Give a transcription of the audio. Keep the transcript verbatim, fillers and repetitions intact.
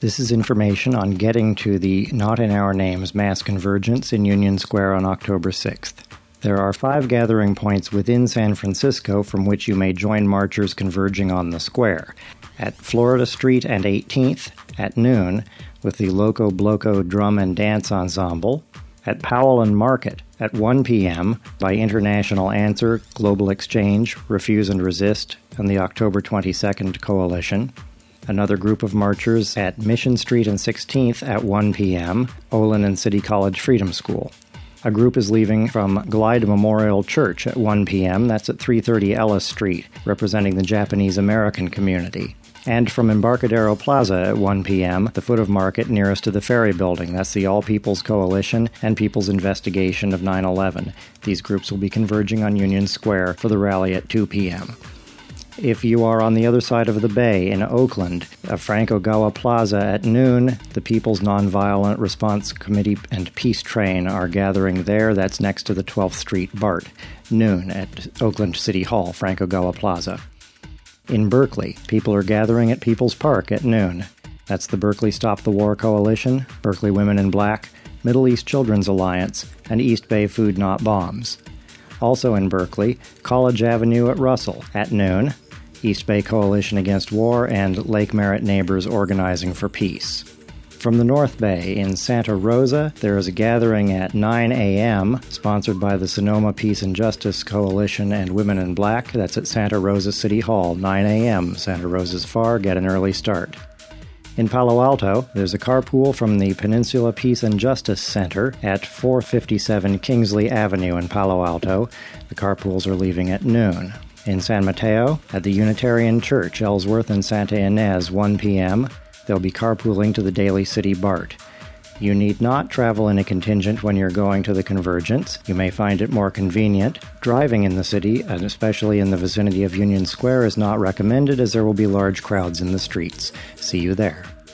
This is information on getting to the Not in Our Names mass convergence in Union Square on October sixth. There are five gathering points within San Francisco from which you may join marchers converging on the square. At Florida Street and eighteenth at noon with the Loco Bloco Drum and Dance Ensemble. At Powell and Market at one p.m. by International Answer, Global Exchange, Refuse and Resist, and the October twenty-second Coalition. Another group of marchers at Mission Street and sixteenth at one p.m., Olin and City College Freedom School. A group is leaving from Glide Memorial Church at one p.m., that's at three thirty Ellis Street, representing the Japanese American community. And from Embarcadero Plaza at one p.m., the foot of Market nearest to the Ferry Building. That's the All People's Coalition and People's Investigation of nine eleven. These groups will be converging on Union Square for the rally at two p.m. If you are on the other side of the bay in Oakland, at Frank-Ogawa Plaza at noon, the People's Nonviolent Response Committee and Peace Train are gathering there. That's next to the twelfth Street BART. Noon at Oakland City Hall, Frank-Ogawa Plaza. In Berkeley, people are gathering at People's Park at noon. That's the Berkeley Stop the War Coalition, Berkeley Women in Black, Middle East Children's Alliance, and East Bay Food Not Bombs. Also in Berkeley, College Avenue at Russell at noon, East Bay Coalition Against War, and Lake Merritt Neighbors Organizing for Peace. From the North Bay, in Santa Rosa, there is a gathering at nine a.m., sponsored by the Sonoma Peace and Justice Coalition and Women in Black. That's at Santa Rosa City Hall, nine a.m. Santa Rosa's far, get an early start. In Palo Alto, there's a carpool from the Peninsula Peace and Justice Center at four fifty-seven Kingsley Avenue in Palo Alto. The carpools are leaving at noon. In San Mateo, at the Unitarian Church, Ellsworth and Santa Ynez, one p.m., they'll be carpooling to the Daly City BART. You need not travel in a contingent when you're going to the convergence. You may find it more convenient. Driving in the city, and especially in the vicinity of Union Square, is not recommended as there will be large crowds in the streets. See you there.